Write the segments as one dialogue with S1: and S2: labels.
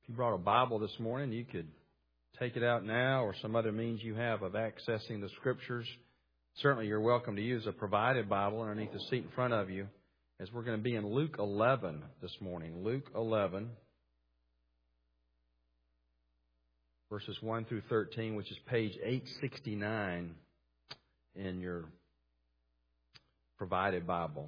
S1: If you brought a Bible this morning, you could take it out now or some other means you have of accessing the Scriptures. Certainly you're welcome to use a provided Bible underneath the seat in front of you, as we're going to be in Luke 11 this morning. Luke 11, verses 1 through 13, which is page 869 in your provided Bible.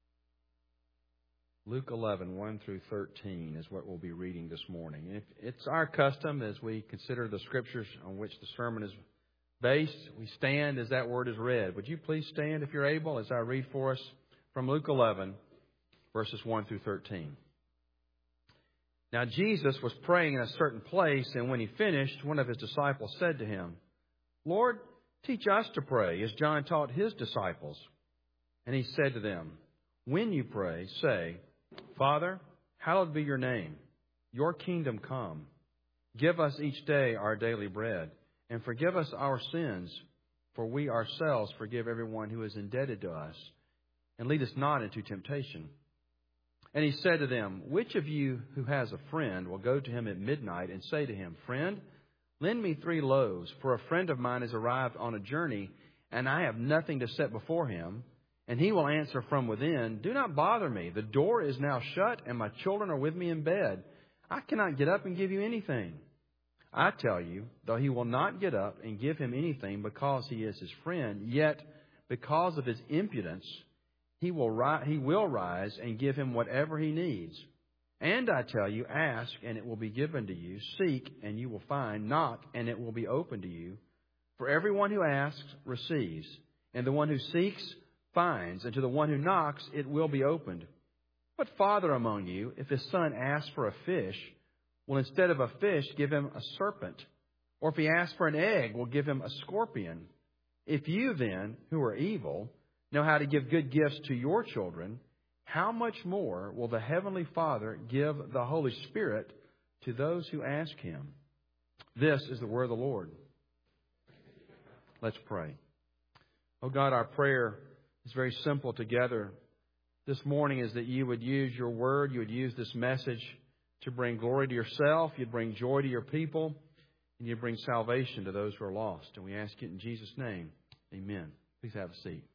S1: Luke 11, 1 through 13 is what we'll be reading this morning. It's our custom as we consider the Scriptures on which the sermon is based. We stand as that word is read. Would you please stand if you're able as I read for us from Luke 11, verses 1 through 13. Now Jesus was praying in a certain place, and when he finished, one of his disciples said to him, "Lord, teach us to pray, as John taught his disciples." And he said to them, "When you pray, say, 'Father, hallowed be your name. Your kingdom come. Give us each day our daily bread, and forgive us our sins, for we ourselves forgive everyone who is indebted to us. And lead us not into temptation.' And he said to them, 'Which of you who has a friend will go to him at midnight and say to him, Friend, lend me 3 loaves, for a friend of mine has arrived on a journey, and I have nothing to set before him? And he will answer from within, Do not bother me. The door is now shut, and my children are with me in bed. I cannot get up and give you anything.' I tell you, though he will not get up and give him anything because he is his friend, yet because of his impudence, he will rise and give him whatever he needs. And I tell you, ask, and it will be given to you. Seek, and you will find. Knock, and it will be opened to you. For everyone who asks receives, and the one who seeks finds, and to the one who knocks it will be opened. What father among you, if his son asks for a fish, will instead of a fish give him a serpent? Or if he asks for an egg, will give him a scorpion? If you then, who are evil, know how to give good gifts to your children, how much more will the Heavenly Father give the Holy Spirit to those who ask Him?" This is the word of the Lord. Let's pray. Oh God, our prayer is very simple together this morning, is that you would use your word, you would use this message to bring glory to yourself, you'd bring joy to your people, and you'd bring salvation to those who are lost. And we ask it in Jesus' name. Amen. Please have a seat.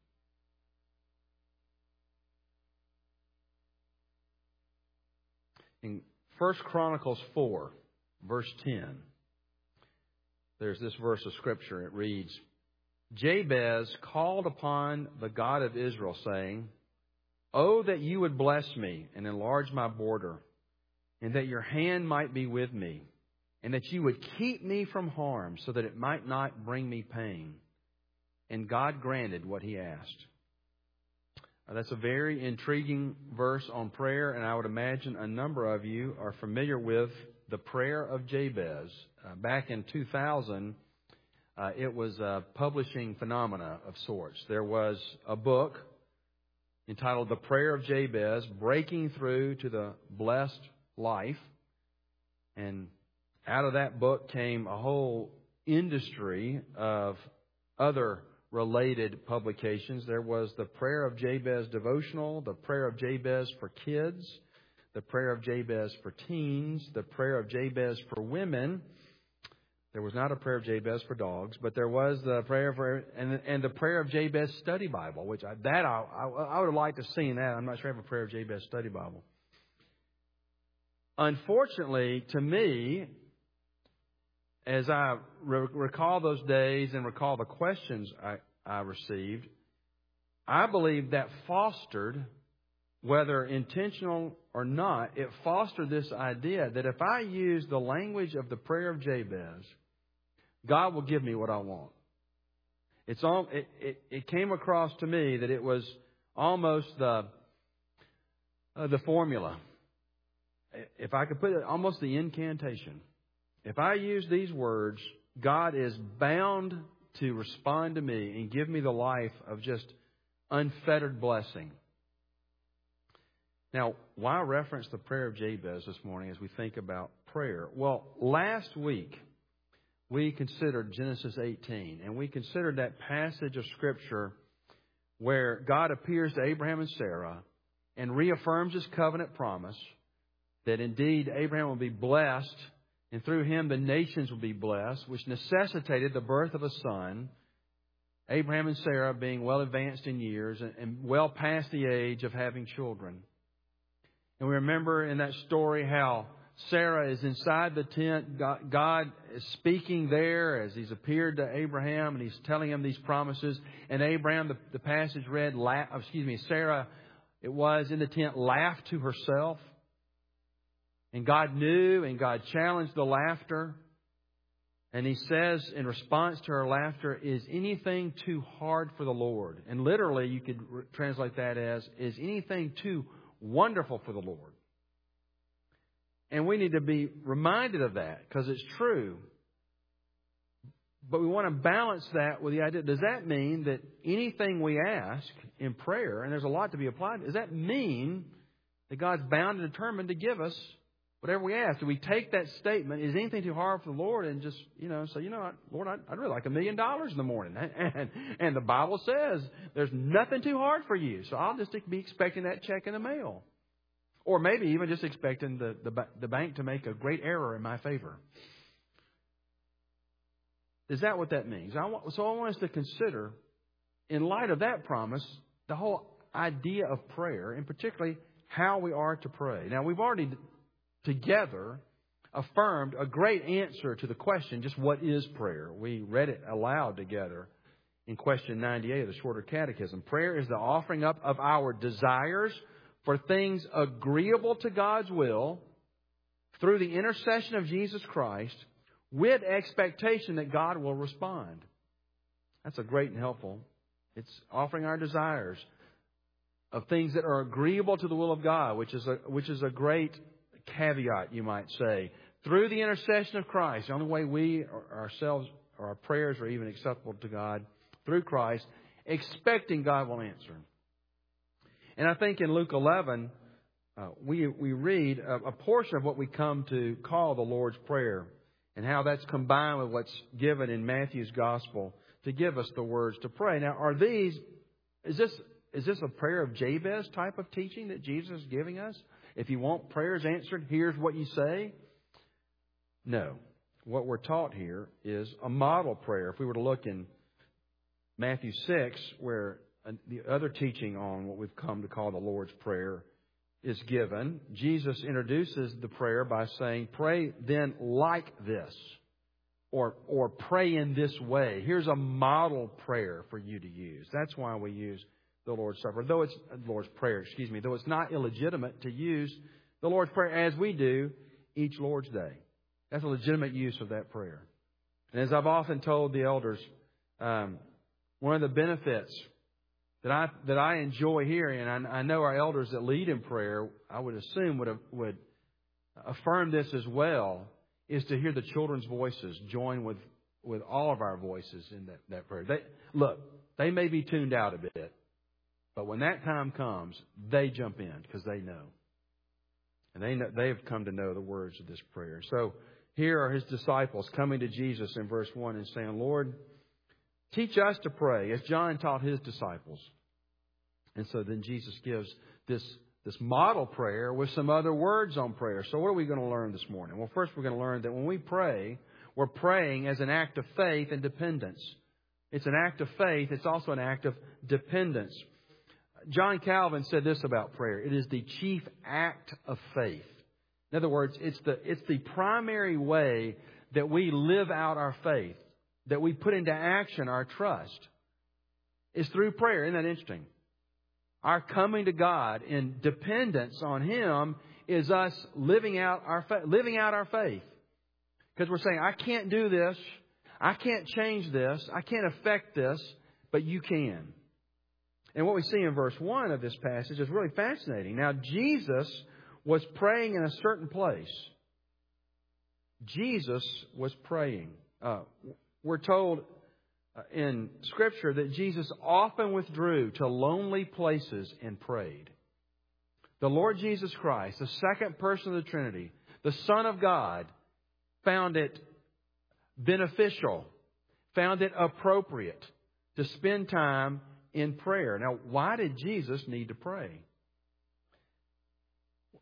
S1: In 1 Chronicles 4, verse 10, there's this verse of Scripture. It reads, "Jabez called upon the God of Israel, saying, Oh, that you would bless me and enlarge my border, and that your hand might be with me, and that you would keep me from harm, so that it might not bring me pain. And God granted what he asked." That's a very intriguing verse on prayer, and I would imagine a number of you are familiar with the prayer of Jabez. Back in 2000, it was a publishing phenomena of sorts. There was a book entitled The Prayer of Jabez, Breaking Through to the Blessed Life. And out of that book came a whole industry of other related publications. There was the Prayer of Jabez devotional, the Prayer of Jabez for kids, the Prayer of Jabez for teens, the Prayer of Jabez for women. There was not a Prayer of Jabez for dogs, but there was the prayer for and the Prayer of Jabez study Bible, which I would have liked to have seen that. I'm not sure I have a Prayer of Jabez study Bible. Unfortunately, to me, as I recall those days and recall the questions I received, I believe that fostered, whether intentional or not, it fostered this idea that if I use the language of the Prayer of Jabez, God will give me what I want. It came across to me that it was almost the formula. If I could put it, almost the incantation. If I use these words, God is bound to respond to me and give me the life of just unfettered blessing. Now, why reference the Prayer of Jabez this morning as we think about prayer? Well, last week we considered Genesis 18, and we considered that passage of Scripture where God appears to Abraham and Sarah and reaffirms His covenant promise that indeed Abraham will be blessed, and through him the nations will be blessed, which necessitated the birth of a son. Abraham and Sarah being well advanced in years and well past the age of having children. And we remember in that story how Sarah is inside the tent. God is speaking there as He's appeared to Abraham and He's telling him these promises. And Abraham, the passage read, Sarah, it was in the tent, laughed to herself. And God knew and God challenged the laughter. And He says in response to her laughter, is anything too hard for the Lord? And literally you could translate that as, is anything too wonderful for the Lord? And we need to be reminded of that because it's true. But we want to balance that with the idea, does that mean that anything we ask in prayer, and there's a lot to be applied, does that mean that God's bound and determined to give us whatever we ask? Do we take that statement, is anything too hard for the Lord, and just, say, Lord, I'd really like $1 million in the morning. And the Bible says there's nothing too hard for you. So I'll just be expecting that check in the mail. Or maybe even just expecting the bank to make a great error in my favor. Is that what that means? So I want us to consider, in light of that promise, the whole idea of prayer, and particularly how we are to pray. Now, we've already together affirmed a great answer to the question, just what is prayer? We read it aloud together in question 98 of the Shorter Catechism. Prayer is the offering up of our desires for things agreeable to God's will through the intercession of Jesus Christ with expectation that God will respond. That's a great and helpful. It's offering our desires of things that are agreeable to the will of God, which is a great caveat, you might say. Through the intercession of Christ, the only way we ourselves or our prayers are even acceptable to God, through Christ, expecting God will answer. And I think in Luke 11, we read a portion of what we come to call the Lord's Prayer and how that's combined with what's given in Matthew's Gospel to give us the words to pray. Now, is this a prayer of Jabez type of teaching that Jesus is giving us? If you want prayers answered, here's what you say. No. What we're taught here is a model prayer. If we were to look in Matthew 6, where the other teaching on what we've come to call the Lord's Prayer is given, Jesus introduces the prayer by saying, pray then like this, or pray in this way. Here's a model prayer for you to use. That's why we use the Lord's Supper, though it's not illegitimate to use the Lord's Prayer as we do each Lord's Day. That's a legitimate use of that prayer. And as I've often told the elders, one of the benefits that I enjoy hearing, and I know our elders that lead in prayer, I would assume would affirm this as well, is to hear the children's voices join with all of our voices in that prayer. They may be tuned out a bit, but when that time comes, they jump in because they know. And they have come to know the words of this prayer. So here are His disciples coming to Jesus in verse 1 and saying, Lord, teach us to pray as John taught his disciples. And so then Jesus gives this model prayer with some other words on prayer. So what are we going to learn this morning? Well, first we're going to learn that when we pray, we're praying as an act of faith and dependence. It's an act of faith. It's also an act of dependence. John Calvin said this about prayer. It is the chief act of faith. In other words, it's the primary way that we live out our faith, that we put into action our trust, is through prayer. Isn't that interesting? Our coming to God in dependence on Him is us living out our faith. Because we're saying, I can't do this. I can't change this. I can't affect this, but you can. And what we see in verse 1 of this passage is really fascinating. Now, Jesus was praying in a certain place. Jesus was praying. We're told in Scripture that Jesus often withdrew to lonely places and prayed. The Lord Jesus Christ, the second person of the Trinity, the Son of God, found it beneficial, found it appropriate to spend time in prayer. Now, why did Jesus need to pray?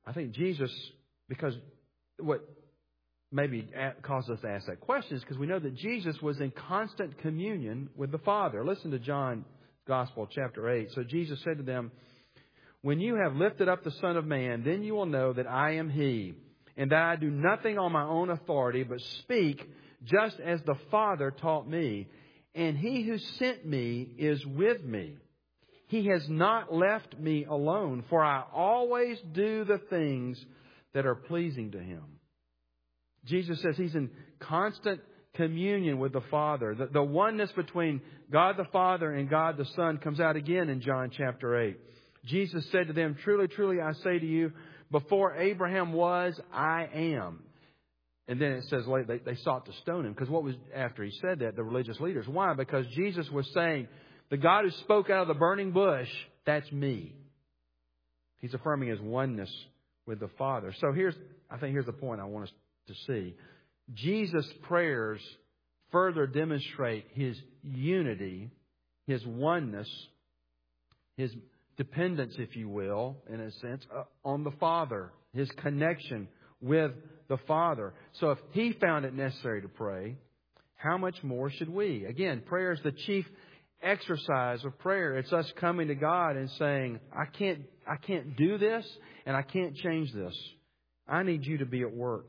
S1: I think Jesus, because what maybe causes us to ask that question is because we know that Jesus was in constant communion with the Father. Listen to John's Gospel, chapter 8. So Jesus said to them, "When you have lifted up the Son of Man, then you will know that I am He, and that I do nothing on my own authority, but speak just as the Father taught me. And He who sent me is with me. He has not left me alone, for I always do the things that are pleasing to Him." Jesus says He's in constant communion with the Father. The oneness between God the Father and God the Son comes out again in John chapter 8. Jesus said to them, "Truly, truly, I say to you, before Abraham was, I am." And then it says later they sought to stone Him. Because what was after He said that? The religious leaders. Why? Because Jesus was saying, the God who spoke out of the burning bush, that's me. He's affirming His oneness with the Father. So I think here's the point I want us to see. Jesus' prayers further demonstrate His unity, His oneness, His dependence, if you will, in a sense, on the Father. His connection with the Father. So if He found it necessary to pray, how much more should we? Again, prayer is the chief exercise of prayer. It's us coming to God and saying, I can't do this and I can't change this. I need You to be at work.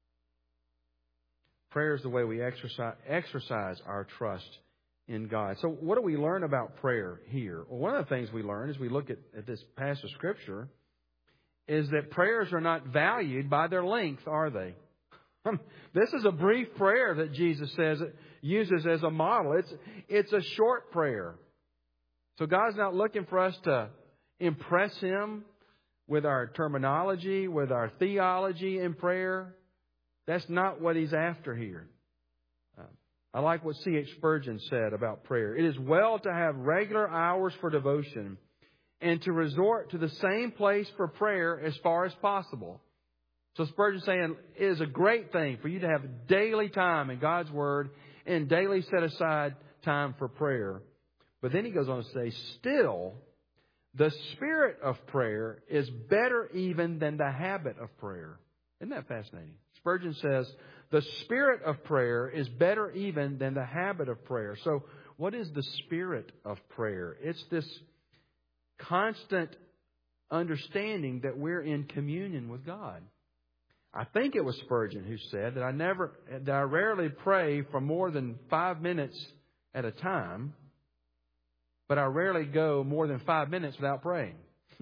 S1: Prayer is the way we exercise our trust in God. So what do we learn about prayer here? Well, one of the things we learn as we look at this passage of Scripture is that prayers are not valued by their length, are they? This is a brief prayer that Jesus says uses as a model. It's a short prayer. So God's not looking for us to impress Him with our terminology, with our theology in prayer. That's not what He's after here. I like what C.H. Spurgeon said about prayer. It is well to have regular hours for devotion and to resort to the same place for prayer as far as possible. So Spurgeon's saying it is a great thing for you to have daily time in God's Word and daily set aside time for prayer. But then he goes on to say, still, the spirit of prayer is better even than the habit of prayer. Isn't that fascinating? Spurgeon says, the spirit of prayer is better even than the habit of prayer. So what is the spirit of prayer? It's this constant understanding that we're in communion with God. I think it was Spurgeon who said that I rarely pray for more than 5 minutes at a time, but I rarely go more than 5 minutes without praying.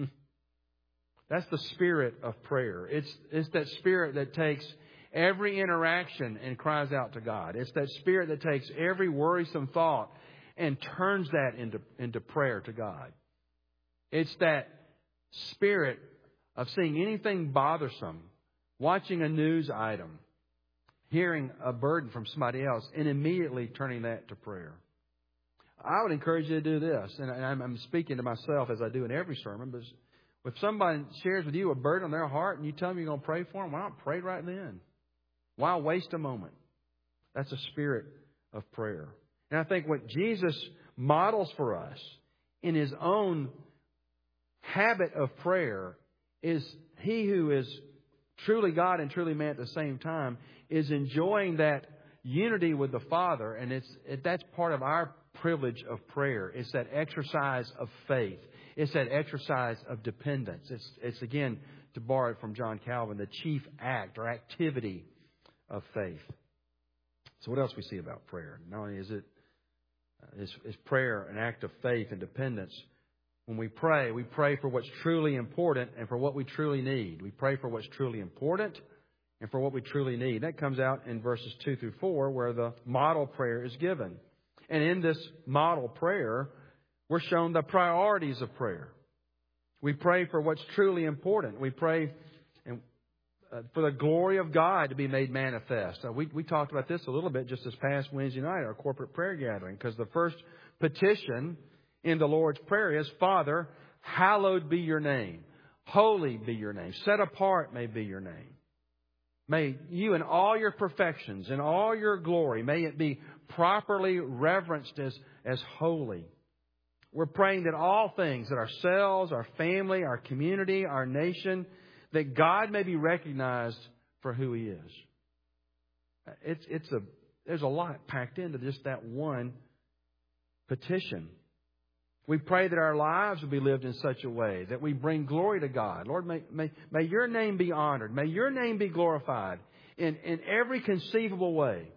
S1: That's the spirit of prayer. It's that spirit that takes every interaction and cries out to God. It's that spirit that takes every worrisome thought and turns that into prayer to God. It's that spirit of seeing anything bothersome, watching a news item, hearing a burden from somebody else, and immediately turning that to prayer. I would encourage you to do this, and I'm speaking to myself as I do in every sermon, but if somebody shares with you a burden on their heart and you tell them you're going to pray for them, why not pray right then? Why waste a moment? That's a spirit of prayer. And I think what Jesus models for us in His own habit of prayer is He who is truly God and truly man at the same time is enjoying that unity with the Father. And that's part of our privilege of prayer. It's that exercise of faith. It's that exercise of dependence. It's again, to borrow it from John Calvin, the chief act or activity of faith. So what else we see about prayer? Not only is prayer an act of faith and dependence. When we pray for what's truly important and for what we truly need. We pray for what's truly important and for what we truly need. That comes out in verses 2 through 4 where the model prayer is given. And in this model prayer, we're shown the priorities of prayer. We pray for what's truly important. We pray for the glory of God to be made manifest. We talked about this a little bit just this past Wednesday night, our corporate prayer gathering, because the first petition in the Lord's Prayer is, Father, hallowed be Your name. Holy be Your name. Set apart may be Your name. May You in all Your perfections, in all Your glory, may it be properly reverenced as holy. We're praying that all things, that ourselves, our family, our community, our nation, that God may be recognized for who He is. There's a lot packed into just that one petition. We pray that our lives will be lived in such a way that we bring glory to God. Lord, may Your name be honored. May Your name be glorified in every conceivable way.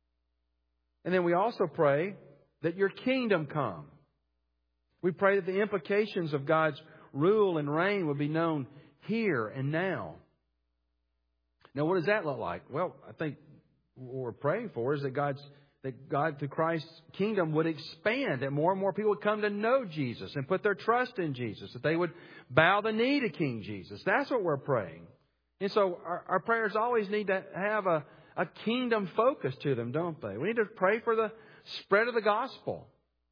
S1: And then we also pray that Your kingdom come. We pray that the implications of God's rule and reign will be known here and now. Now, what does that look like? Well, I think what we're praying for is that God, through Christ's kingdom, would expand, that more and more people would come to know Jesus and put their trust in Jesus, that they would bow the knee to King Jesus. That's what we're praying. And so our prayers always need to have a kingdom focus to them, don't they? We need to pray for the spread of the gospel.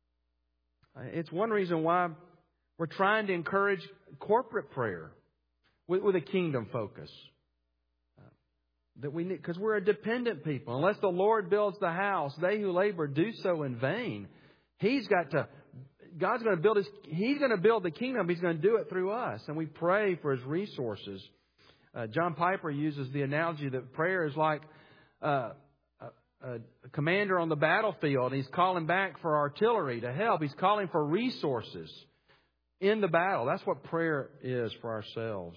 S1: It's one reason why we're trying to encourage corporate prayer with a kingdom focus. That we need, because we're a dependent people. Unless the Lord builds the house, they who labor do so in vain. God's going to build He's going to build the kingdom. He's going to do it through us. And we pray for His resources. John Piper uses the analogy that prayer is like a commander on the battlefield. He's calling back for artillery to help. He's calling for resources in the battle. That's what prayer is for ourselves.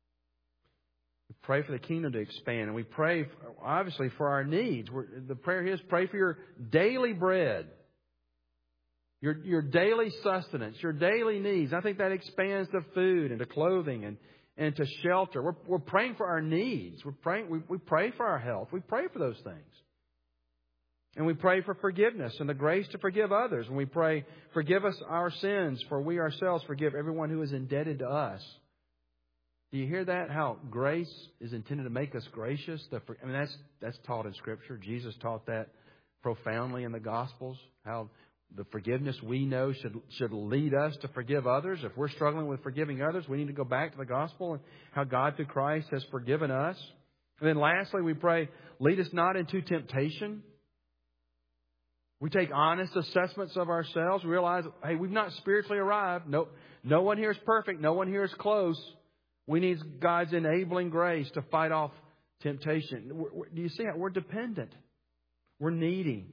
S1: We pray for the kingdom to expand. And we pray, obviously, for our needs. The prayer here is pray for your daily bread. Your daily sustenance. Your daily needs. I think that expands to food and to clothing and to shelter. We're praying for our needs. We pray for our health. We pray for those things. And we pray for forgiveness and the grace to forgive others. And we pray, forgive us our sins, for we ourselves forgive everyone who is indebted to us. Do you hear that? How grace is intended to make us gracious? That's taught in Scripture. Jesus taught that profoundly in the Gospels. How the forgiveness we know should lead us to forgive others. If we're struggling with forgiving others, we need to go back to the Gospel and how God through Christ has forgiven us. And then lastly, we pray, lead us not into temptation. We take honest assessments of ourselves. We realize, hey, we've not spiritually arrived. No one here is perfect. No one here is close. We need God's enabling grace to fight off temptation. Do you see how we're dependent? We're needy.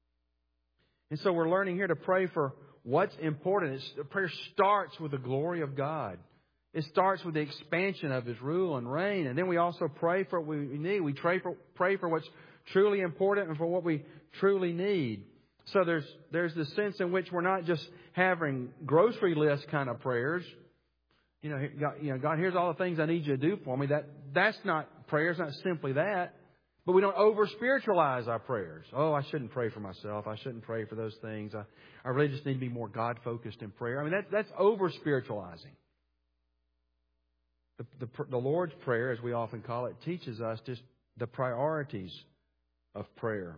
S1: And so we're learning here to pray for what's important. Prayer starts with the glory of God. It starts with the expansion of His rule and reign. And then we also pray for what we need. We pray for what's truly important and for what we truly need. So there's the sense in which we're not just having grocery list kind of prayers. God, here's all the things I need you to do for me. That's not prayer. It's not simply that. But we don't over-spiritualize our prayers. Oh, I shouldn't pray for myself. I shouldn't pray for those things. I really just need to be more God-focused in prayer. I mean, that's over-spiritualizing. The Lord's Prayer, as we often call it, teaches us just the priorities of prayer.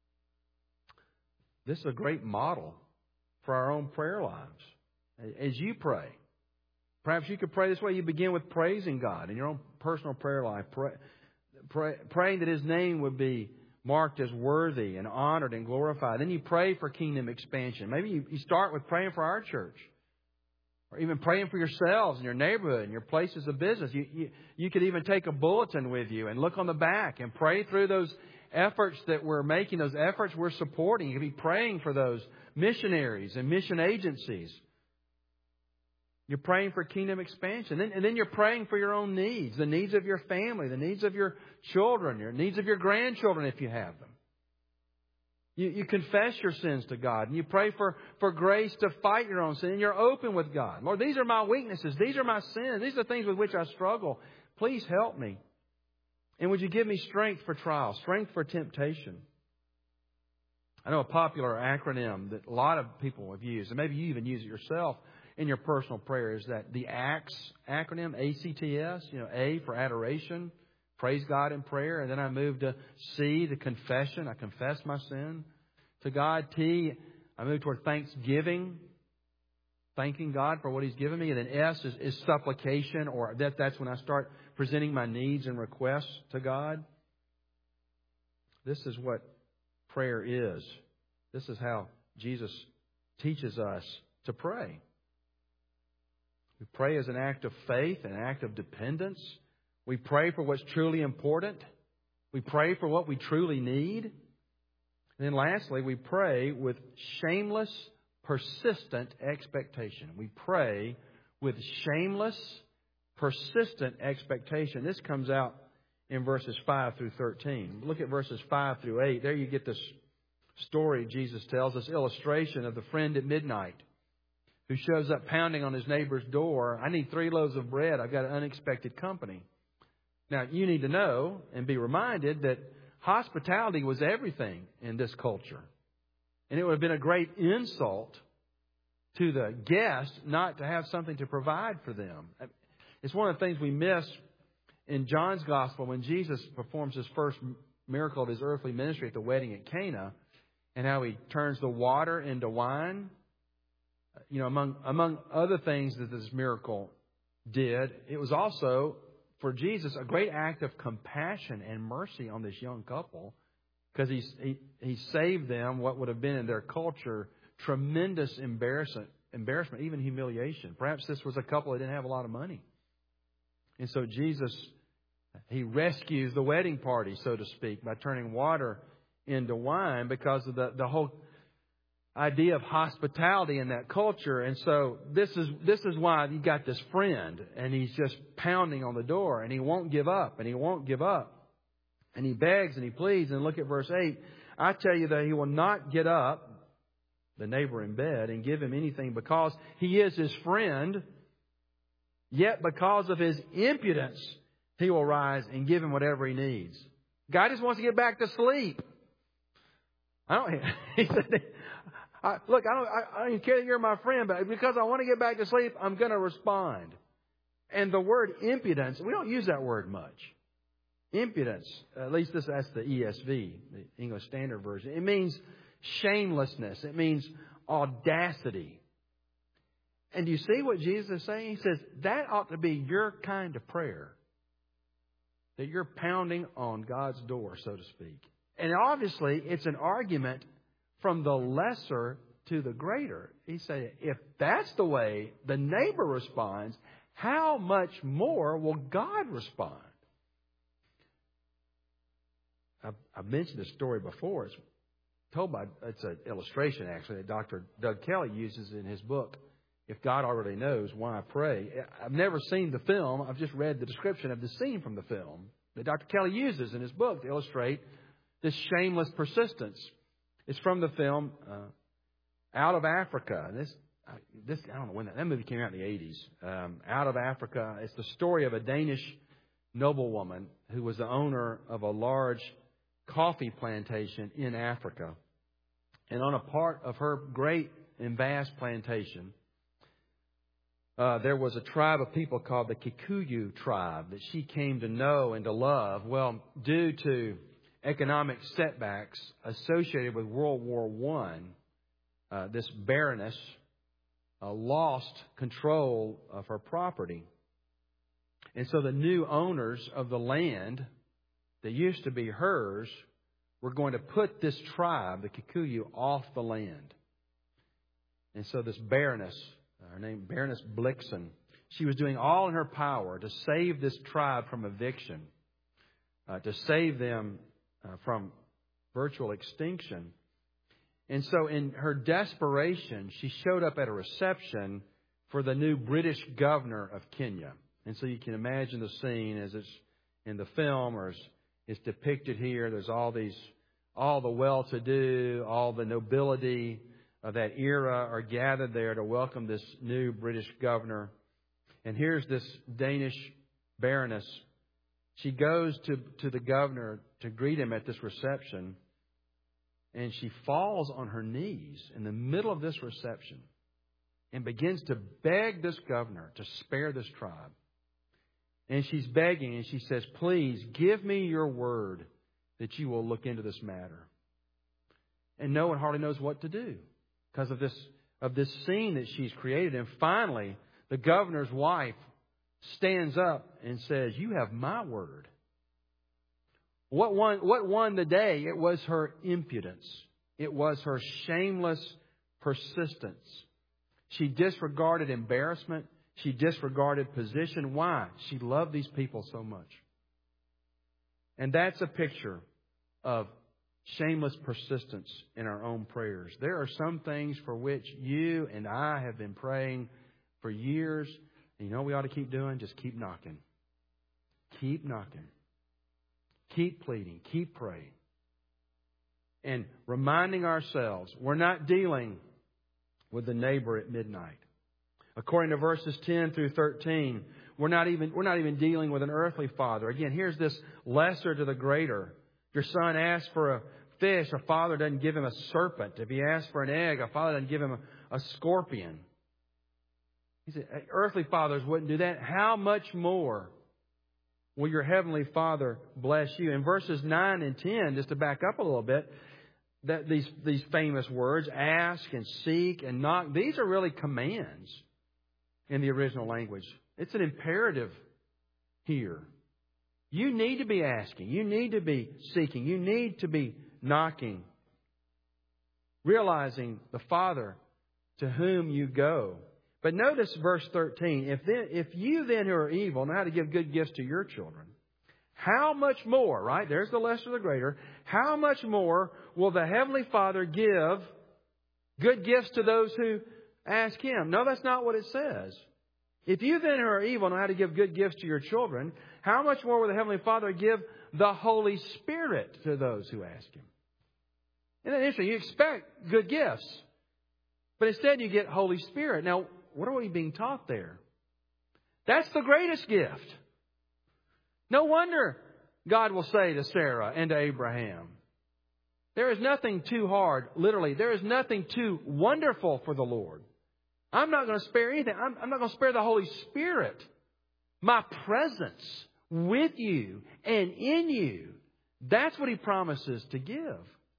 S1: This is a great model for our own prayer lives. As you pray, perhaps you could pray this way. You begin with praising God in your own personal prayer life. Praying that His name would be marked as worthy and honored and glorified. Then you pray for kingdom expansion. Maybe you start with praying for our church. Or even praying for yourselves and your neighborhood and your places of business. You could even take a bulletin with you and look on the back and pray through those efforts that we're making, those efforts we're supporting. You could be praying for those missionaries and mission agencies. You're praying for kingdom expansion. And then you're praying for your own needs, the needs of your family, the needs of your children, your needs of your grandchildren if you have them. You confess your sins to God and you pray for grace to fight your own sin. And you're open with God. Lord, these are my weaknesses. These are my sins. These are the things with which I struggle. Please help me. And would you give me strength for trial, strength for temptation? I know a popular acronym that a lot of people have used, and maybe you even use it yourself in your personal prayer, is that the ACTS acronym, ACTS, A for adoration, praise God in prayer. And then I moved to C, the confession. I confess my sin to God. T, I moved toward thanksgiving, thanking God for what He's given me. And then S is supplication, or that's when I start presenting my needs and requests to God. This is what prayer is. This is how Jesus teaches us to pray. We pray as an act of faith, an act of dependence. We pray for what's truly important. We pray for what we truly need. And then lastly, we pray with shameless, persistent expectation. We pray with shameless, persistent expectation. This comes out in verses 5 through 13. Look at verses 5 through 8. There you get this story Jesus tells, this illustration of the friend at midnight who shows up pounding on his neighbor's door. I need 3 loaves of bread. I've got unexpected company. Now, you need to know and be reminded that hospitality was everything in this culture. And it would have been a great insult to the guest not to have something to provide for them. It's one of the things we miss in John's Gospel when Jesus performs his first miracle of his earthly ministry at the wedding at Cana, and how he turns the water into wine. You know, among other things that this miracle did, it was also, for Jesus, a great act of compassion and mercy on this young couple, because he saved them what would have been in their culture tremendous embarrassment, even humiliation. Perhaps this was a couple that didn't have a lot of money. And so Jesus, he rescues the wedding party, so to speak, by turning water into wine because of the whole idea of hospitality in that culture. And so this is why you got this friend, and he's just pounding on the door, and he won't give up, and he won't give up. And he begs and he pleads. And look at verse 8. I tell you that he will not get up, the neighbor in bed, and give him anything because he is his friend. Yet because of his impudence, he will rise and give him whatever he needs. Guy just wants to get back to sleep. He said, I don't even care that you're my friend, but because I want to get back to sleep, I'm going to respond. And the word impudence, we don't use that word much. Impudence, at least that's the ESV, the English Standard Version. It means shamelessness. It means audacity. And do you see what Jesus is saying? He says that ought to be your kind of prayer. That you're pounding on God's door, so to speak. And obviously, it's an argument from the lesser to the greater. He said, if that's the way the neighbor responds, how much more will God respond? I've mentioned this story before. It's an illustration, actually, that Dr. Doug Kelly uses in his book, If God Already Knows Why I Pray. I've never seen the film. I've just read the description of the scene from the film that Dr. Kelly uses in his book to illustrate this shameless persistence. It's from the film Out of Africa. And this I don't know when that movie came out in the 80s. Out of Africa. It's the story of a Danish noblewoman who was the owner of a large coffee plantation in Africa. And on a part of her great and vast plantation, there was a tribe of people called the Kikuyu tribe that she came to know and to love. Well, due to economic setbacks associated with World War I, this baroness lost control of her property. And so the new owners of the land that used to be hers were going to put this tribe, the Kikuyu, off the land. And so this baroness, her name Baroness Blixen, she was doing all in her power to save this tribe from eviction, to save them from virtual extinction. And so in her desperation, she showed up at a reception for the new British governor of Kenya. And so you can imagine the scene as it's in the film or as it's depicted here. There's all the well-to-do, all the nobility of that era are gathered there to welcome this new British governor. And here's this Danish baroness. She goes to the governor to greet him at this reception. And she falls on her knees in the middle of this reception and begins to beg this governor to spare this tribe. And she's begging and she says, please give me your word that you will look into this matter. And no one hardly knows what to do because of this scene that she's created. And finally, the governor's wife stands up and says, you have my word. What won the day? It was her impudence. It was her shameless persistence. She disregarded embarrassment. She disregarded position. Why? She loved these people so much. And that's a picture of shameless persistence in our own prayers. There are some things for which you and I have been praying for years. And you know what we ought to keep doing? Just keep knocking. Keep knocking. Keep pleading. Keep praying. And reminding ourselves, we're not dealing with the neighbor at midnight. According to verses 10 through 13, we're not even dealing with an earthly father. Again, here's this lesser to the greater. If your son asks for a fish, a father doesn't give him a serpent. If he asks for an egg, a father doesn't give him a scorpion. He said, earthly fathers wouldn't do that. How much more will your heavenly Father bless you? In verses 9 and 10, just to back up a little bit, that these famous words, ask and seek and knock, these are really commands in the original language. It's an imperative here. You need to be asking. You need to be seeking. You need to be knocking. Realizing the Father to whom you go. But notice verse 13. If you then who are evil know how to give good gifts to your children, how much more, right? There's the lesser, the greater. How much more will the Heavenly Father give good gifts to those who ask Him? No, that's not what it says. If you then who are evil know how to give good gifts to your children, how much more will the Heavenly Father give the Holy Spirit to those who ask Him? Isn't that interesting? You expect good gifts, but instead you get Holy Spirit. Now, what are we being taught there? That's the greatest gift. No wonder God will say to Sarah and to Abraham, there is nothing too hard, literally, there is nothing too wonderful for the Lord. I'm not going to spare anything. I'm not going to spare the Holy Spirit. My presence with you and in you. That's what He promises to give.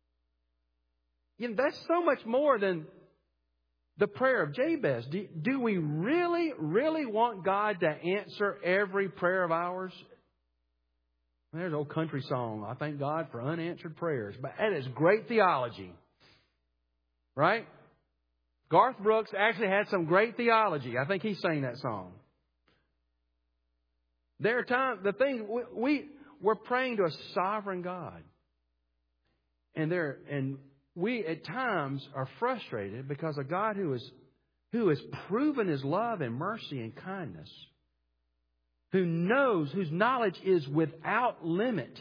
S1: You know, that's so much more than the prayer of Jabez. Do we really, really want God to answer every prayer of ours? There's an old country song, I thank God for unanswered prayers. But that is great theology. Right? Garth Brooks actually had some great theology. I think he sang that song. There are times, the thing, we're praying to a sovereign God. And we at times are frustrated because a God who has proven His love and mercy and kindness, who knows, whose knowledge is without limit.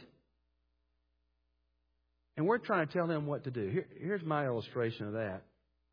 S1: And we're trying to tell Him what to do. Here's my illustration of that.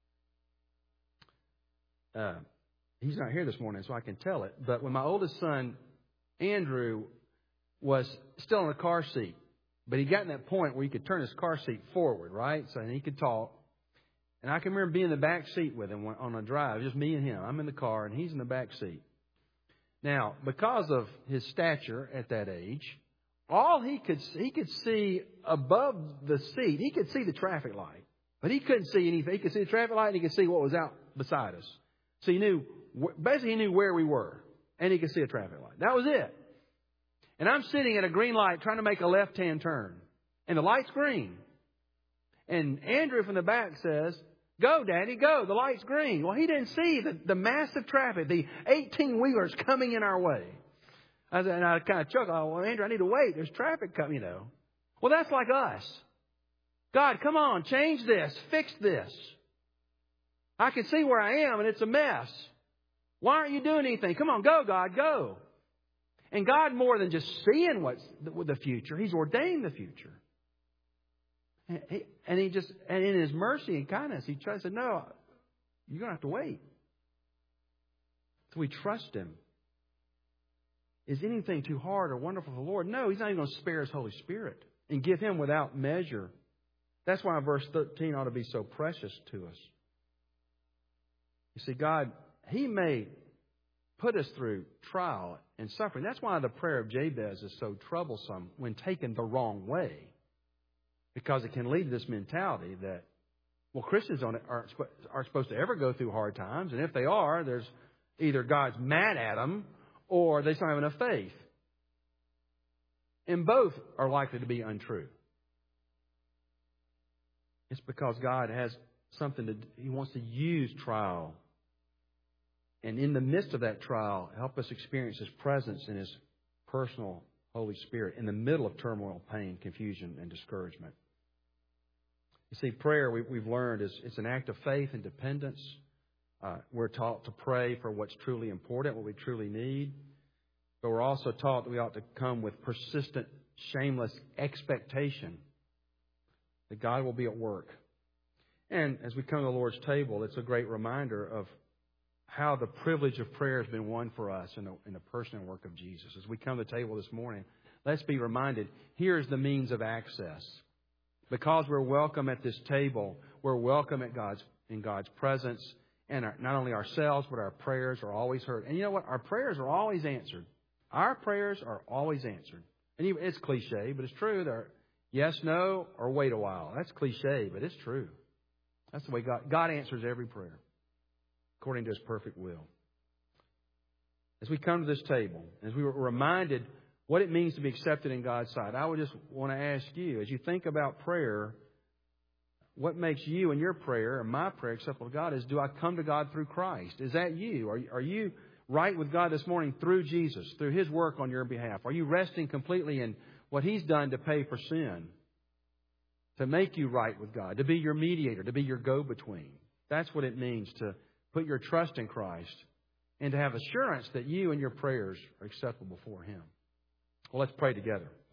S1: He's not here this morning, so I can tell it. But when my oldest son, Andrew, was still in a car seat, but he got in that point where he could turn his car seat forward, right? So he could talk. And I can remember being in the back seat with him on a drive, just me and him. I'm in the car and he's in the back seat. Now, because of his stature at that age, all he could see above the seat, he could see the traffic light. But he couldn't see anything. He could see the traffic light and he could see what was out beside us. So he knew where we were. And he could see a traffic light. That was it. And I'm sitting at a green light trying to make a left-hand turn. And the light's green. And Andrew from the back says, go, Daddy, go. The light's green. Well, he didn't see the massive traffic, the 18-wheelers coming in our way. I kind of chuckled. Oh, well, Andrew, I need to wait. There's traffic coming, you know. Well, that's like us. God, come on, change this. Fix this. I can see where I am and it's a mess. Why aren't you doing anything? Come on, go, God, go. And God, more than just seeing what's the future, He's ordained the future. And in His mercy and kindness, He tries to say, no, you're going to have to wait. So we trust Him. Is anything too hard or wonderful for the Lord? No, He's not even going to spare His Holy Spirit and give Him without measure. That's why verse 13 ought to be so precious to us. You see, God, He may put us through trial and suffering. That's why the prayer of Jabez is so troublesome when taken the wrong way. Because it can lead to this mentality that, well, Christians aren't supposed to ever go through hard times. And if they are, there's either God's mad at them or they don't have enough faith. And both are likely to be untrue. It's because God has something He wants to use trial And in the midst of that trial, help us experience His presence and His personal Holy Spirit in the middle of turmoil, pain, confusion, and discouragement. You see, prayer, we've learned, it's an act of faith and dependence. We're taught to pray for what's truly important, what we truly need. But we're also taught that we ought to come with persistent, shameless expectation that God will be at work. And as we come to the Lord's table, it's a great reminder of how the privilege of prayer has been won for us in the person and work of Jesus. As we come to the table this morning, let's be reminded, here's the means of access. Because we're welcome at this table, we're welcome in God's presence. And not only ourselves, but our prayers are always heard. And you know what? Our prayers are always answered. Our prayers are always answered. And it's cliche, but it's true. They're yes, no, or wait a while. That's cliche, but it's true. That's the way God answers every prayer according to His perfect will. As we come to this table, as we were reminded what it means to be accepted in God's sight, I would just want to ask you, as you think about prayer, what makes you and your prayer and my prayer acceptable to God is, do I come to God through Christ? Is that you? Are you right with God this morning through Jesus, through His work on your behalf? Are you resting completely in what He's done to pay for sin, to make you right with God, to be your mediator, to be your go-between? That's what it means to put your trust in Christ and to have assurance that you and your prayers are acceptable before Him. Well, let's pray together.